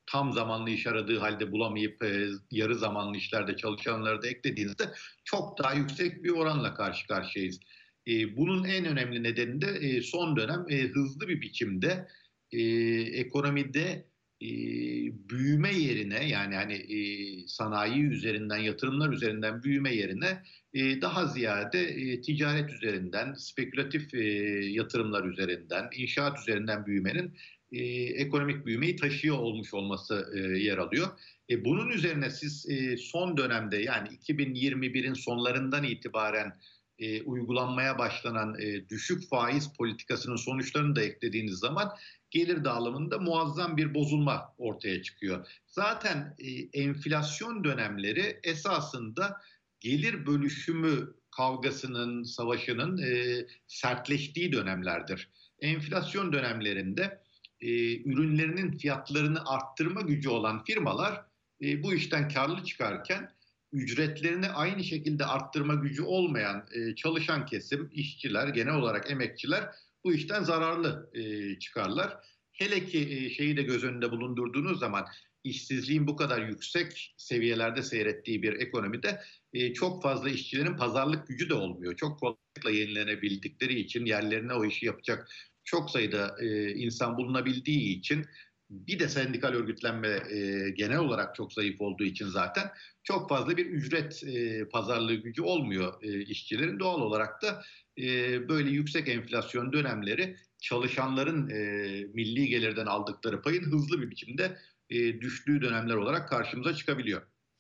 tam zamanlı iş aradığı halde bulamayıp yarı zamanlı işlerde çalışanları da eklediğinizde çok daha yüksek bir oranla karşı karşıyayız. Bunun en önemli nedeni de son dönem hızlı bir biçimde ekonomide büyüme yerine, yani hani sanayi üzerinden, yatırımlar üzerinden büyüme yerine daha ziyade ticaret üzerinden, spekülatif yatırımlar üzerinden, inşaat üzerinden büyümenin ekonomik büyümeyi taşıyor olmuş olması yer alıyor. Bunun üzerine siz son dönemde, yani 2021'in sonlarından itibaren uygulanmaya başlanan düşük faiz politikasının sonuçlarını da eklediğiniz zaman gelir dağılımında muazzam bir bozulma ortaya çıkıyor. Zaten enflasyon dönemleri esasında gelir bölüşümü kavgasının, savaşının sertleştiği dönemlerdir. Enflasyon dönemlerinde ürünlerinin fiyatlarını arttırma gücü olan firmalar bu işten karlı çıkarken ücretlerini aynı şekilde arttırma gücü olmayan çalışan kesim, işçiler, genel olarak emekçiler bu işten zararlı çıkarlar. Hele ki şeyi de göz önünde bulundurduğunuz zaman işsizliğin bu kadar yüksek seviyelerde seyrettiği bir ekonomide çok fazla işçilerin pazarlık gücü de olmuyor. Çok kolaylıkla yenilenebildikleri için, yerlerine o işi yapacak çok sayıda insan bulunabildiği için, bir de sendikal örgütlenme genel olarak çok zayıf olduğu için zaten çok fazla bir ücret pazarlığı gücü olmuyor işçilerin. Doğal olarak da böyle yüksek enflasyon dönemleri çalışanların milli gelirden aldıkları payın hızlı bir biçimde düştüğü dönemler olarak karşımıza çıkabiliyor.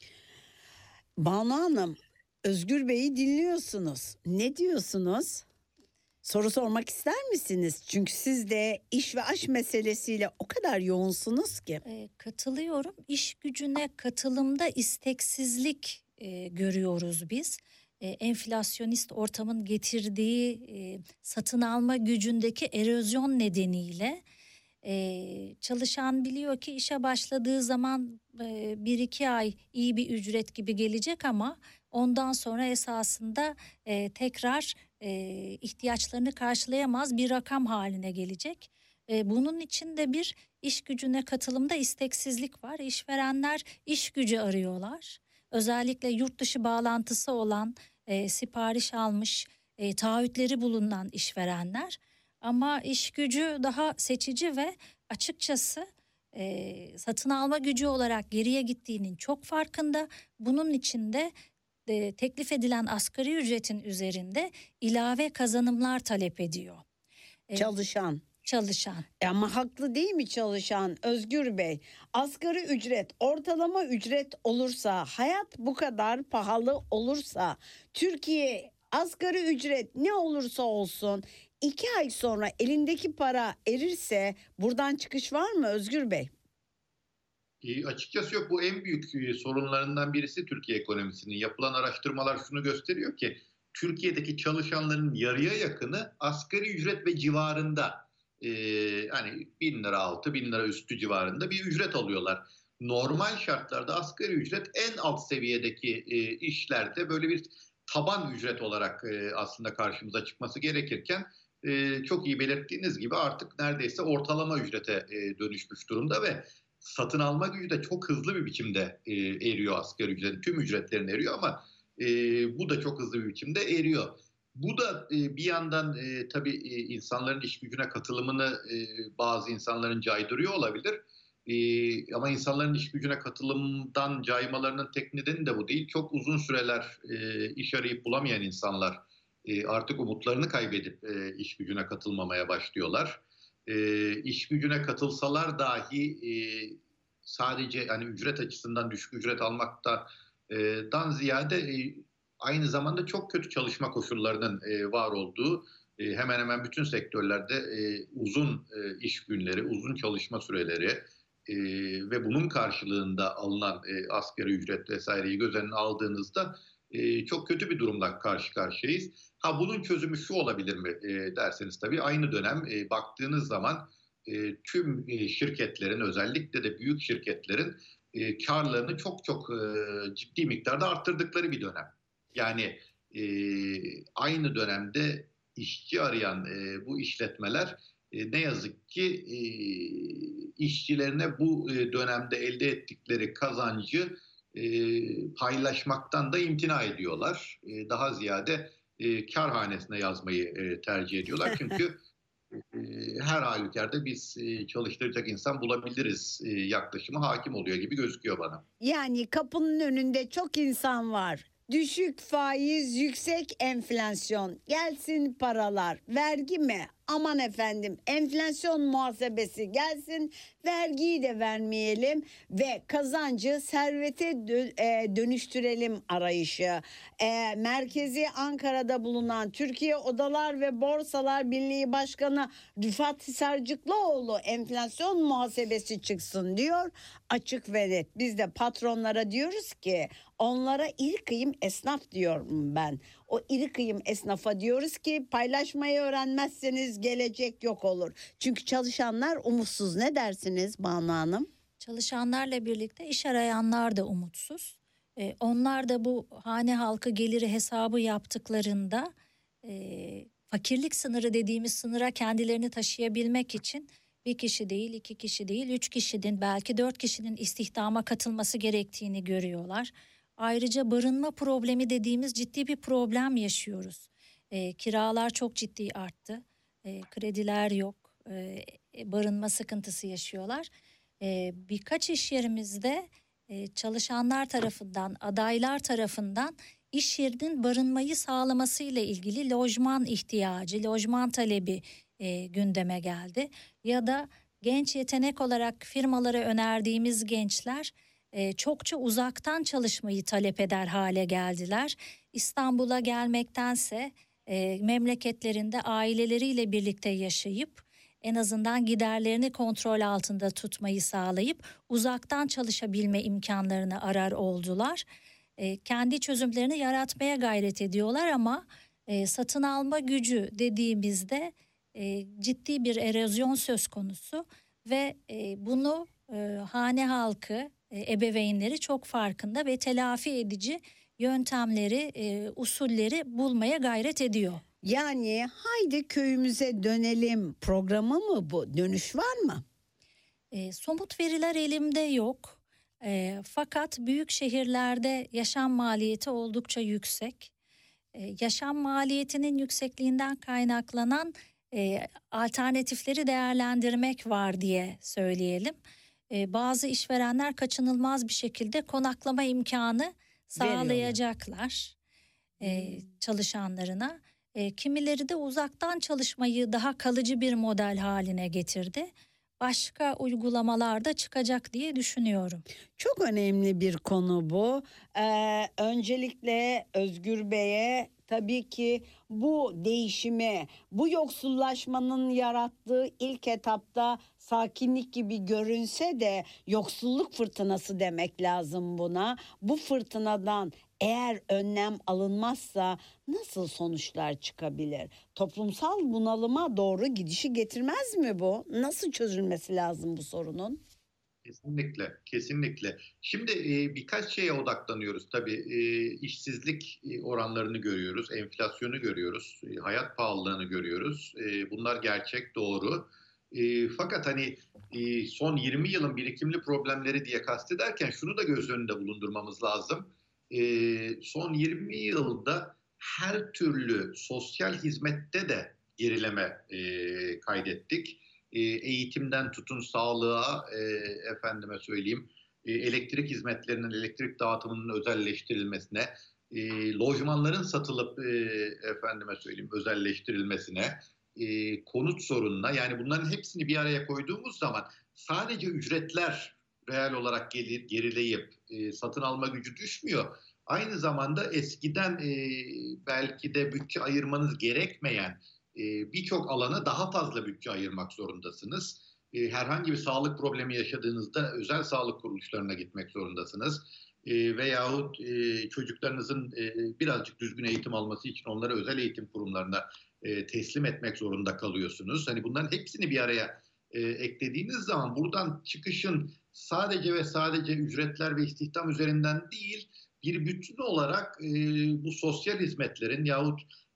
Banu Hanım, Özgür Bey'i dinliyorsunuz. Ne diyorsunuz? Soru sormak ister misiniz? Çünkü siz de iş ve aş meselesiyle o kadar yoğunsunuz ki. Katılıyorum. İş gücüne katılımda isteksizlik görüyoruz biz. Enflasyonist ortamın getirdiği satın alma gücündeki erozyon nedeniyle çalışan biliyor ki işe başladığı zaman 1-2 ay iyi bir ücret gibi gelecek ama ondan sonra esasında tekrar ihtiyaçlarını karşılayamaz bir rakam haline gelecek. Bunun için de bir iş gücüne katılımda isteksizlik var. İşverenler iş gücü arıyorlar. Özellikle yurt dışı bağlantısı olan, sipariş almış, taahhütleri bulunan işverenler. Ama iş gücü daha seçici ve açıkçası satın alma gücü olarak geriye gittiğinin çok farkında. Bunun için de teklif edilen asgari ücretin üzerinde ilave kazanımlar talep ediyor. Çalışan. Ama haklı değil mi çalışan Özgür Bey? Asgari ücret, ortalama ücret olursa, hayat bu kadar pahalı olursa, Türkiye asgari ücret ne olursa olsun 2 ay sonra elindeki para erirse buradan çıkış var mı Özgür Bey? Açıkçası yok. Bu en büyük sorunlarından birisi Türkiye ekonomisinin. Yapılan araştırmalar şunu gösteriyor ki Türkiye'deki çalışanların yarıya yakını asgari ücret ve civarında, hani 1.000 lira altı, 1.000 lira üstü civarında bir ücret alıyorlar. Normal şartlarda asgari ücret en alt seviyedeki işlerde böyle bir taban ücret olarak aslında karşımıza çıkması gerekirken çok iyi belirttiğiniz gibi artık neredeyse ortalama ücrete dönüşmüş durumda ve satın alma gücü de çok hızlı bir biçimde eriyor asgari ücretin. Tüm ücretlerin eriyor ama bu da çok hızlı bir biçimde eriyor. Bu da bir yandan tabii insanların iş gücüne katılımını bazı insanların caydırıyor olabilir. Ama insanların iş gücüne katılımdan caymalarının tek nedeni de bu değil. Çok uzun süreler iş arayıp bulamayan insanlar artık umutlarını kaybedip iş gücüne katılmamaya başlıyorlar. İş gücüne katılsalar dahi sadece hani ücret açısından düşük ücret almaktan ziyade aynı zamanda çok kötü çalışma koşullarının var olduğu, hemen hemen bütün sektörlerde uzun iş günleri, uzun çalışma süreleri ve bunun karşılığında alınan asgari ücret vesaireyi göz önüne aldığınızda çok kötü bir durumla karşı karşıyayız. Bunun çözümü şu olabilir mi derseniz tabii aynı dönem baktığınız zaman tüm şirketlerin, özellikle de büyük şirketlerin karlarını çok çok ciddi miktarda arttırdıkları bir dönem. Yani aynı dönemde işçi arayan bu işletmeler ne yazık ki işçilerine bu dönemde elde ettikleri kazancı paylaşmaktan da imtina ediyorlar. Daha ziyade kar hanesine yazmayı tercih ediyorlar. Çünkü her halükarda biz çalıştıracak insan bulabiliriz yaklaşımı hakim oluyor gibi gözüküyor bana. Yani kapının önünde çok insan var. Düşük faiz, yüksek enflasyon. Gelsin paralar. Vergi mi? Aman efendim, enflasyon muhasebesi gelsin. Vergiyi de vermeyelim ve kazancı servete dönüştürelim arayışı. Merkezi Ankara'da bulunan Türkiye Odalar ve Borsalar Birliği Başkanı Rıfat Hisarcıklıoğlu enflasyon muhasebesi çıksın diyor. Açık ve net. Biz de patronlara diyoruz ki onlara iri kıyım esnaf diyorum ben. O iri kıyım esnafa diyoruz ki paylaşmayı öğrenmezseniz gelecek yok olur. Çünkü çalışanlar umutsuz. Ne dersiniz Banu Hanım? Çalışanlarla birlikte iş arayanlar da umutsuz. Onlar da bu hane halkı geliri hesabı yaptıklarında fakirlik sınırı dediğimiz sınıra kendilerini taşıyabilmek için bir kişi değil, 2 kişi değil, 3 kişinin belki 4 kişinin istihdama katılması gerektiğini görüyorlar. Ayrıca barınma problemi dediğimiz ciddi bir problem yaşıyoruz. Kiralar çok ciddi arttı. Krediler yok. Barınma sıkıntısı yaşıyorlar. Birkaç iş yerimizde çalışanlar tarafından, adaylar tarafından iş yerinin barınmayı sağlaması ile ilgili lojman ihtiyacı, lojman talebi gündeme geldi. Ya da genç yetenek olarak firmalara önerdiğimiz gençler çokça uzaktan çalışmayı talep eder hale geldiler. İstanbul'a gelmektense memleketlerinde aileleriyle birlikte yaşayıp en azından giderlerini kontrol altında tutmayı sağlayıp uzaktan çalışabilme imkanlarını arar oldular. Kendi çözümlerini yaratmaya gayret ediyorlar ama satın alma gücü dediğimizde ciddi bir erozyon söz konusu ve bunu hane halkı, ebeveynleri çok farkında ve telafi edici yöntemleri, usulleri bulmaya gayret ediyor. Yani haydi köyümüze dönelim programı mı bu? Dönüş var mı? Somut veriler elimde yok. Fakat büyük şehirlerde yaşam maliyeti oldukça yüksek. Yaşam maliyetinin yüksekliğinden kaynaklanan alternatifleri değerlendirmek var diye söyleyelim. Bazı işverenler kaçınılmaz bir şekilde konaklama imkanı sağlayacaklar çalışanlarına. Kimileri de uzaktan çalışmayı daha kalıcı bir model haline getirdi. Başka uygulamalar da çıkacak diye düşünüyorum. Çok önemli bir konu bu. Öncelikle Özgür Bey'e tabii ki bu değişimi, bu yoksullaşmanın yarattığı ilk etapta sakinlik gibi görünse de yoksulluk fırtınası demek lazım buna. Bu fırtınadan eğer önlem alınmazsa nasıl sonuçlar çıkabilir? Toplumsal bunalıma doğru gidişi getirmez mi bu? Nasıl çözülmesi lazım bu sorunun? Kesinlikle, kesinlikle. Şimdi birkaç şeye odaklanıyoruz tabii. İşsizlik oranlarını görüyoruz, enflasyonu görüyoruz, hayat pahalılığını görüyoruz. Bunlar gerçek, doğru. Fakat hani son 20 yılın birikimli problemleri diye kastederken şunu da göz önünde bulundurmamız lazım. Son 20 yılda her türlü sosyal hizmette de gerileme kaydettik. Eğitimden tutun sağlığa, efendime söyleyeyim, elektrik hizmetlerinin, elektrik dağıtımının özelleştirilmesine, lojmanların satılıp efendime söyleyeyim özelleştirilmesine, konut sorununa, yani bunların hepsini bir araya koyduğumuz zaman sadece ücretler reel olarak gerileyip satın alma gücü düşmüyor. Aynı zamanda eskiden belki de bütçe ayırmanız gerekmeyen birçok alana daha fazla bütçe ayırmak zorundasınız. Herhangi bir sağlık problemi yaşadığınızda özel sağlık kuruluşlarına gitmek zorundasınız. Veyahut çocuklarınızın birazcık düzgün eğitim alması için onları özel eğitim kurumlarına teslim etmek zorunda kalıyorsunuz. Hani bunların hepsini bir araya eklediğiniz zaman buradan çıkışın sadece ve sadece ücretler ve istihdam üzerinden değil, bir bütün olarak bu sosyal hizmetlerin yahut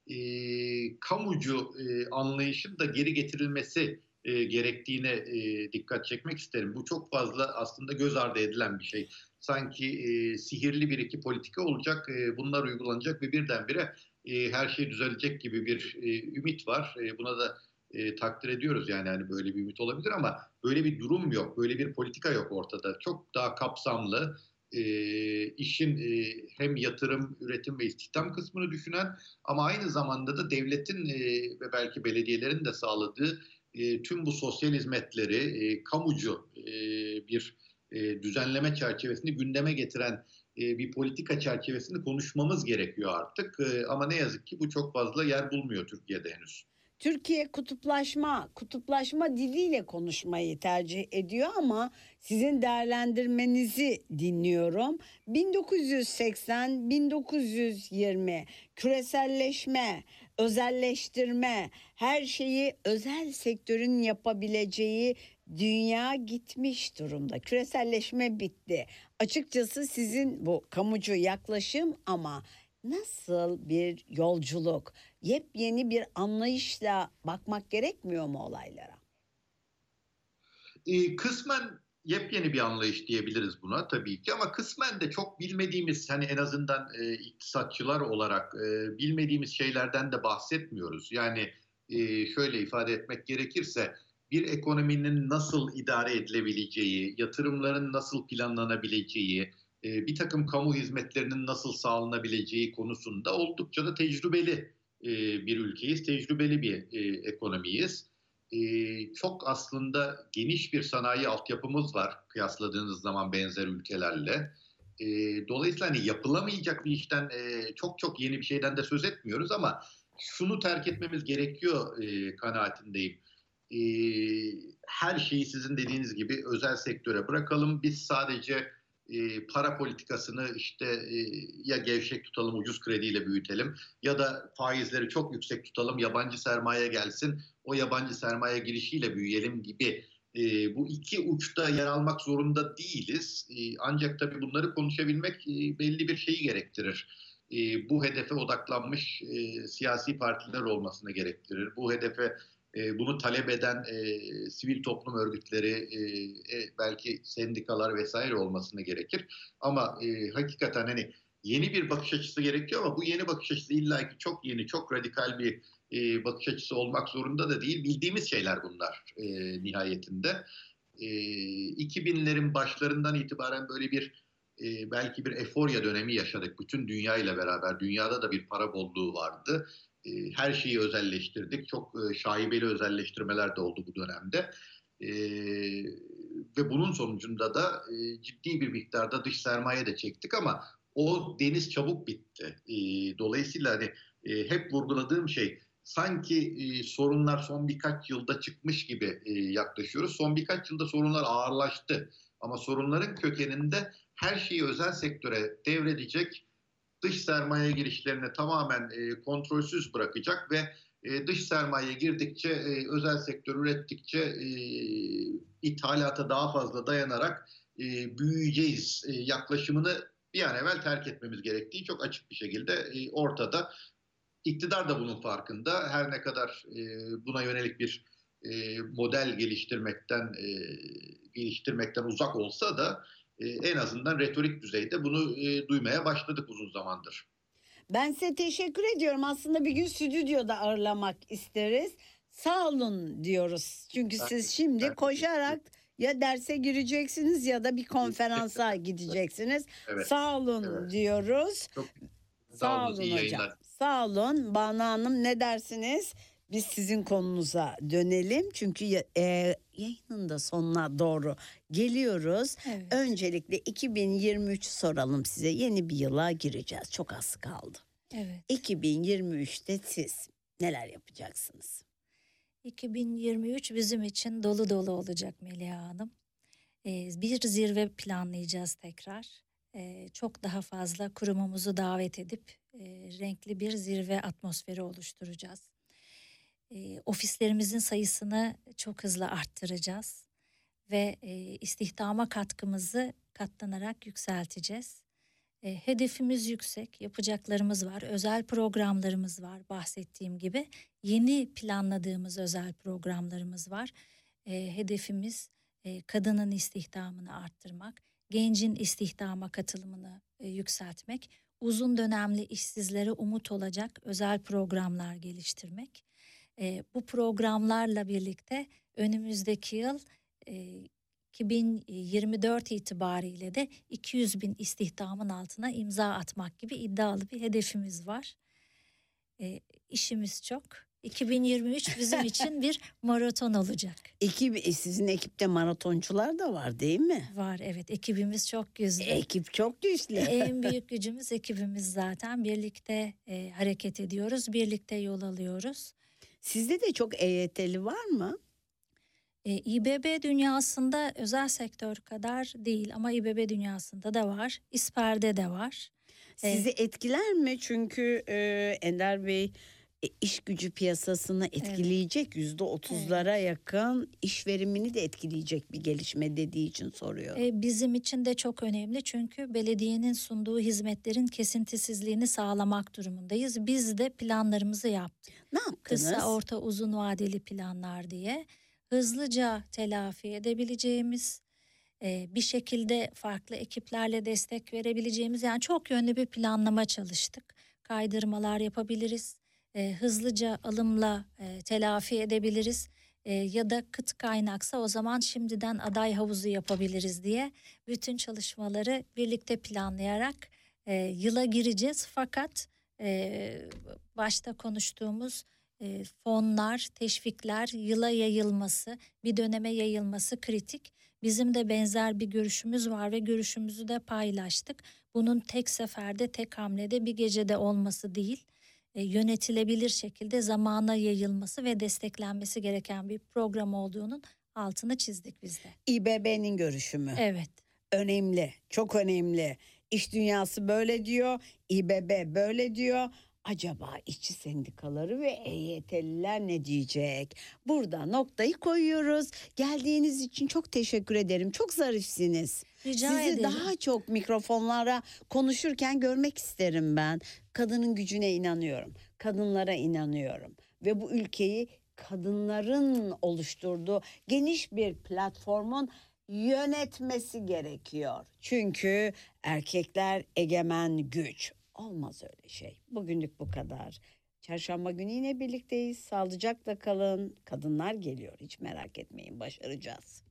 kamucu anlayışın da geri getirilmesi gerektiğine dikkat çekmek isterim. Bu çok fazla aslında göz ardı edilen bir şey. Sanki sihirli bir iki politika olacak, bunlar uygulanacak ve birdenbire her şey düzelecek gibi bir ümit var. Buna da takdir ediyoruz yani hani böyle bir ümit olabilir ama böyle bir durum yok, böyle bir politika yok ortada. Çok daha kapsamlı, işin hem yatırım, üretim ve istihdam kısmını düşünen ama aynı zamanda da devletin ve belki belediyelerin de sağladığı tüm bu sosyal hizmetleri kamucu bir düzenleme çerçevesinde gündeme getiren bir politika çerçevesinde konuşmamız gerekiyor artık. Ama ne yazık ki bu çok fazla yer bulmuyor Türkiye'de henüz. Türkiye kutuplaşma diliyle konuşmayı tercih ediyor ama sizin değerlendirmenizi dinliyorum. 1980-1920 küreselleşme, özelleştirme, her şeyi özel sektörün yapabileceği dünya gitmiş durumda. Küreselleşme bitti. Açıkçası sizin bu kamucu yaklaşım ama nasıl bir yolculuk? Yepyeni bir anlayışla bakmak gerekmiyor mu olaylara? Kısmen yepyeni bir anlayış diyebiliriz buna tabii ki ama kısmen de çok bilmediğimiz hani en azından iktisatçılar olarak bilmediğimiz şeylerden de bahsetmiyoruz. Yani şöyle ifade etmek gerekirse bir ekonominin nasıl idare edilebileceği, yatırımların nasıl planlanabileceği, bir takım kamu hizmetlerinin nasıl sağlanabileceği konusunda oldukça da tecrübeli bir ülkeyiz, tecrübeli bir ekonomiyiz. Çok aslında geniş bir sanayi altyapımız var kıyasladığınız zaman benzer ülkelerle. Dolayısıyla hani yapılamayacak bir işten çok çok yeni bir şeyden de söz etmiyoruz ama şunu terk etmemiz gerekiyor kanaatindeyim. Her şeyi sizin dediğiniz gibi özel sektöre bırakalım. Biz sadece para politikasını işte ya gevşek tutalım, ucuz krediyle büyütelim ya da faizleri çok yüksek tutalım, yabancı sermaye gelsin, o yabancı sermaye girişiyle büyüyelim gibi bu iki uçta yer almak zorunda değiliz. Ancak tabii bunları konuşabilmek belli bir şeyi gerektirir. Bu hedefe odaklanmış siyasi partiler olmasını gerektirir. Bu hedefe bunu talep eden sivil toplum örgütleri, belki sendikalar vesaire olmasını gerekir. Ama hakikaten hani yeni bir bakış açısı gerekiyor ama bu yeni bakış açısı illaki çok yeni, çok radikal bir bakış açısı olmak zorunda da değil. Bildiğimiz şeyler bunlar nihayetinde. 2000'lerin başlarından itibaren böyle bir belki bir eforya dönemi yaşadık. Bütün dünya ile beraber. Dünyada da bir para bolluğu vardı. Her şeyi özelleştirdik. Çok şaibeli özelleştirmeler de oldu bu dönemde. Ve bunun sonucunda da ciddi bir miktarda dış sermaye de çektik ama o deniz çabuk bitti. Dolayısıyla hani hep vurguladığım şey sanki sorunlar son birkaç yılda çıkmış gibi yaklaşıyoruz. Son birkaç yılda sorunlar ağırlaştı. Ama sorunların kökeninde her şeyi özel sektöre devredecek, dış sermaye girişlerini tamamen kontrolsüz bırakacak ve dış sermaye girdikçe, özel sektör ürettikçe ithalata daha fazla dayanarak büyüyeceğiz yaklaşımını bir an evvel terk etmemiz gerektiği çok açık bir şekilde ortada. İktidar da bunun farkında. Her ne kadar buna yönelik bir model geliştirmekten uzak olsa da en azından retorik düzeyde bunu duymaya başladık uzun zamandır. Ben size teşekkür ediyorum. Aslında bir gün stüdyoda ağırlamak isteriz. Sağ olun diyoruz. Çünkü siz şimdi koşarak ya derse gireceksiniz ya da bir konferansa gideceksiniz. Evet. Sağ olun diyoruz. Çok sağ olun hocam. Yayınlar. Sağ olun. Banu Hanım ne dersiniz? Biz sizin konunuza dönelim. Çünkü yayının da sonuna doğru geliyoruz. Evet. Öncelikle 2023 soralım size. Yeni bir yıla gireceğiz. Çok az kaldı. Evet. 2023'te siz neler yapacaksınız? 2023 bizim için dolu dolu olacak Meliha Hanım. Bir zirve planlayacağız tekrar. Çok daha fazla kurumumuzu davet edip renkli bir zirve atmosferi oluşturacağız. Ofislerimizin sayısını çok hızlı arttıracağız ve istihdama katkımızı katlanarak yükselteceğiz. Hedefimiz yüksek, yapacaklarımız var, özel programlarımız var bahsettiğim gibi. Yeni planladığımız özel programlarımız var. Hedefimiz kadının istihdamını arttırmak, gencin istihdama katılımını yükseltmek, uzun dönemli işsizlere umut olacak özel programlar geliştirmek. Bu programlarla birlikte önümüzdeki yıl 2024 itibariyle de 200 bin istihdamın altına imza atmak gibi iddialı bir hedefimiz var. İşimiz çok. 2023 bizim için bir maraton olacak. Sizin ekipte maratoncular da var değil mi? Var, evet, ekibimiz çok güçlü. Ekip çok güçlü. En büyük gücümüz ekibimiz zaten. Birlikte hareket ediyoruz, birlikte yol alıyoruz. Sizde de çok EYT'li var mı? İBB dünyasında özel sektör kadar değil ama İBB dünyasında da var. İSPER'de de var. Sizi etkiler mi? Çünkü Ender Bey iş gücü piyasasını etkileyecek, %30'lara yakın iş verimini de etkileyecek bir gelişme dediği için soruyorum. Bizim için de çok önemli çünkü belediyenin sunduğu hizmetlerin kesintisizliğini sağlamak durumundayız. Biz de planlarımızı yaptık. Ne yaptınız? Kısa, orta, uzun vadeli planlar diye. Hızlıca telafi edebileceğimiz, bir şekilde farklı ekiplerle destek verebileceğimiz, yani çok yönlü bir planlama çalıştık. Kaydırmalar yapabiliriz, hızlıca alımla telafi edebiliriz ya da kıt kaynaksa o zaman şimdiden aday havuzu yapabiliriz diye bütün çalışmaları birlikte planlayarak yıla gireceğiz. Fakat başta konuştuğumuz fonlar, teşvikler yıla yayılması, bir döneme yayılması kritik. Bizim de benzer bir görüşümüz var ve görüşümüzü de paylaştık. Bunun tek seferde, tek hamlede, bir gecede olması değil, yönetilebilir şekilde zamana yayılması ve desteklenmesi gereken bir program olduğunun altını çizdik biz de. İBB'nin görüşü mü? Evet. Önemli, çok önemli. İş dünyası böyle diyor, İBB böyle diyor. Acaba işçi sendikaları ve EYT'liler ne diyecek? Burada noktayı koyuyoruz. Geldiğiniz için çok teşekkür ederim. Çok zarifsiniz. Rica ederim. Sizi daha çok mikrofonlara konuşurken görmek isterim ben. Kadının gücüne inanıyorum. Kadınlara inanıyorum. Ve bu ülkeyi kadınların oluşturduğu geniş bir platformun yönetmesi gerekiyor. Çünkü erkekler egemen güç. Olmaz öyle şey. Bugünlük bu kadar. Çarşamba günü yine birlikteyiz. Sağlıcakla kalın. Kadınlar geliyor. Hiç merak etmeyin. Başaracağız.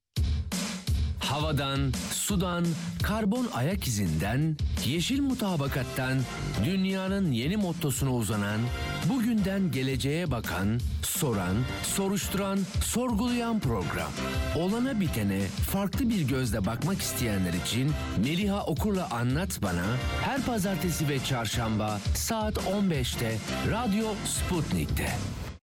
Havadan, sudan, karbon ayak izinden, yeşil mutabakattan dünyanın yeni mottosuna uzanan, bugünden geleceğe bakan, soran, soruşturan, sorgulayan program. Olana bitene farklı bir gözle bakmak isteyenler için Meliha Okur'la Anlat Bana her pazartesi ve çarşamba saat 15'te Radyo Sputnik'te.